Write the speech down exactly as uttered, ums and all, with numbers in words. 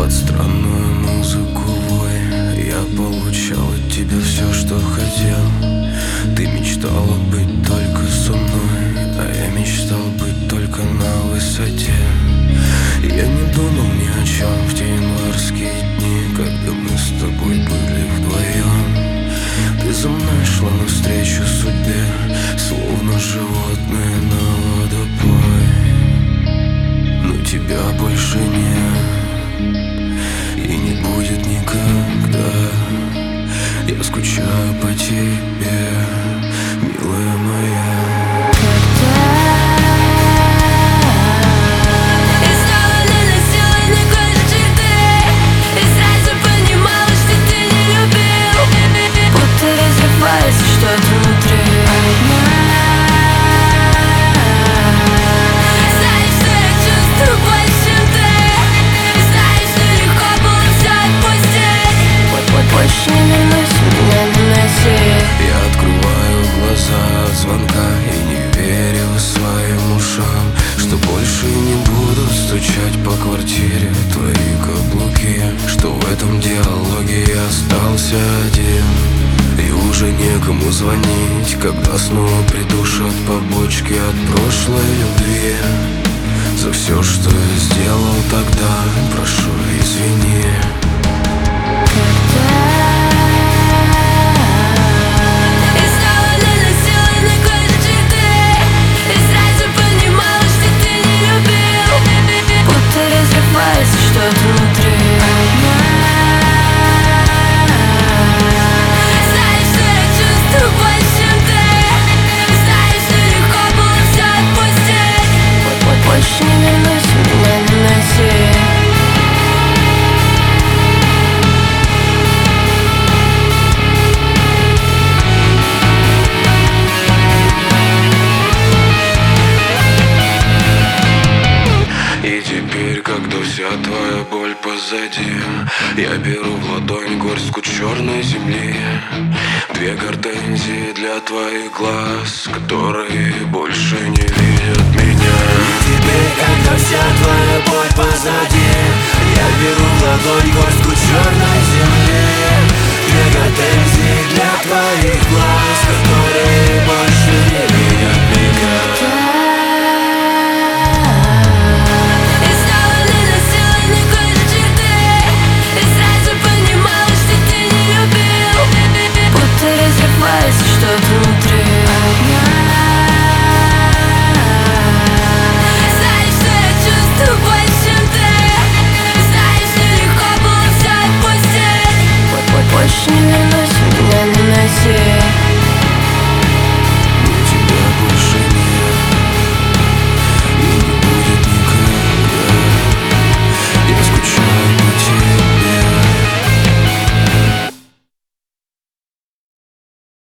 Под странную музыку вой я получал от тебя все, что хотел. Ты мечтала быть только со мной, а я мечтал быть только на высоте. Я не думал ни о чем в те январские дни, когда мы с тобой были вдвоем. Ты за мной шла навстречу судьбе, словно животное на водопой. Но тебя больше нет и не будет никогда. Я скучаю по тебе, милая моя. Что-то внутри знаешь, что я чувствую больше, чем ты. Знаешь, что легко было все отпустить. Вот-вот больше не вернусь, меня не носи. Я открываю глаза от звонка и не верю своим ушам, что больше не буду стучать по квартире твои каблуки, что в этом диалоге я остался один. И уже некому звонить, когда снова придушат побочки от прошлой любви. За все, что я сделал тогда, прошу, извини. И снова наносила на кожу черты, и сразу понимала, что ты не любил. Будто разрывается что-то внутри. Больше не вернусь, меня не носи. И теперь, когда вся твоя боль позади, я беру в ладонь горстку черной земли. Две гортензии для твоих глаз, которые больше не видят меня. И теперь, когда вся твоя боль позади, я беру в ладонь горстку черной земли. Две гортензии для твоих глаз, которые больше не видят меня. Что-то внутри. Знаешь, что я чувствую больше, чем ты. Знаешь, что легко было все отпустить. Вот-вот больше не вернусь, меня не носи.